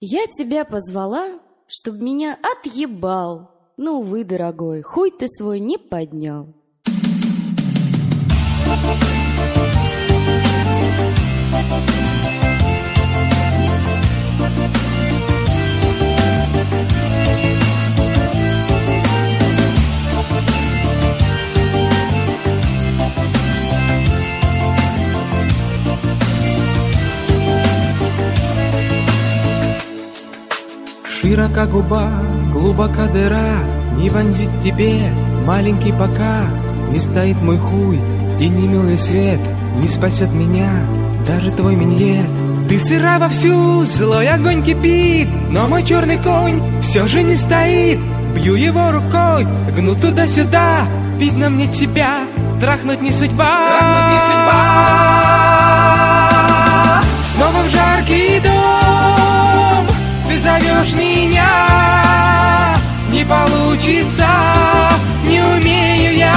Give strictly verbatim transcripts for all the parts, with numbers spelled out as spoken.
Я тебя позвала, чтоб меня отъебал. Ну, увы, дорогой, хуй ты свой не поднял. Широка губа, глубока дыра, не вонзит тебе, маленький, пока не стоит мой хуй, и не милый свет не спасет меня, даже твой миньет. Ты сыра вовсю, злой огонь кипит, но мой черный конь все же не стоит. Бью его рукой, гну туда-сюда, видно мне тебя, трахнуть не судьба, трахнуть не судьба. Снова в жаркий дом ты зовешь меня, не получится, не умею я.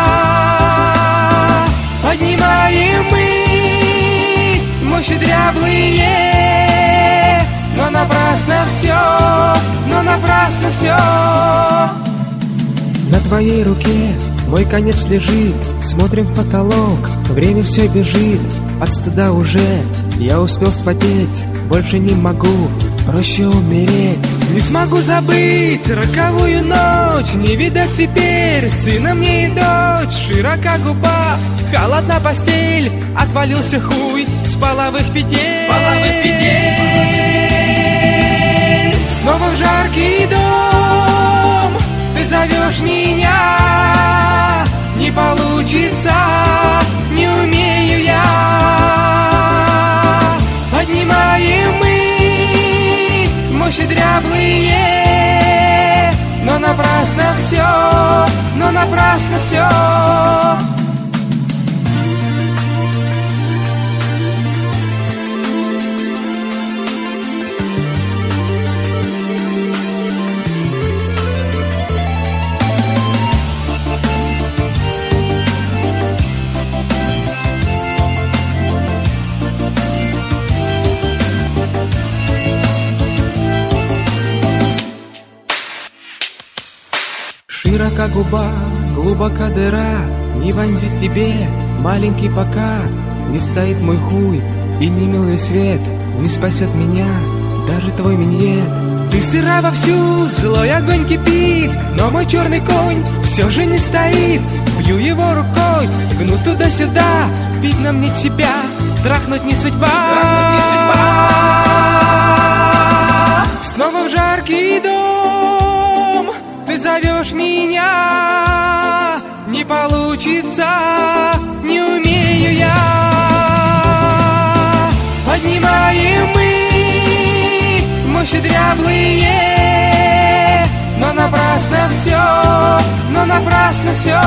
Поднимаем мы мощи дряблые, но напрасно все, но напрасно все. На твоей руке мой конец лежит, смотрим в потолок, время все бежит. От стыда уже я успел вспотеть, больше не могу, проще умереть. Не смогу забыть роковую ночь, не видать теперь сына мне и дочь. Широка губа, холодна постель, отвалился хуй с половых петель, половых петель. Снова в жаркий дом ты зовешь меня, не получится, не умею я. Поднимаем мы мощи дряблые, но напрасно все, но напрасно все. Широка губа, глубока дыра, не вонзит тебе, маленький, пока не стоит мой хуй, и не милый свет не спасет меня, даже твой миньет. Ты сыра вовсю, злой огонь кипит, но мой черный конь все же не стоит. Бью его рукой, гну туда-сюда, видно мне тебя, трахнуть не судьба, трахнуть не судьба. Снова в жаркий дом ты зовешь меня, не получится, не умею я. Поднимаем мы мощи дряблые, но напрасно все, но напрасно все.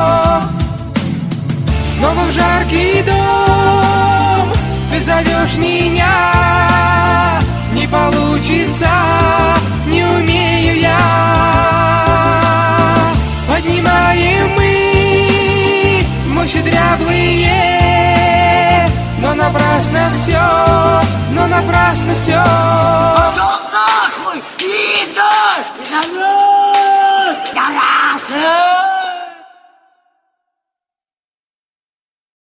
Снова в жаркий дом ты зовешь меня, не получится, не умею я. Поднимаем мы мощи дряблые, но напрасно все, но напрасно все. Пошел нахуй, пидор!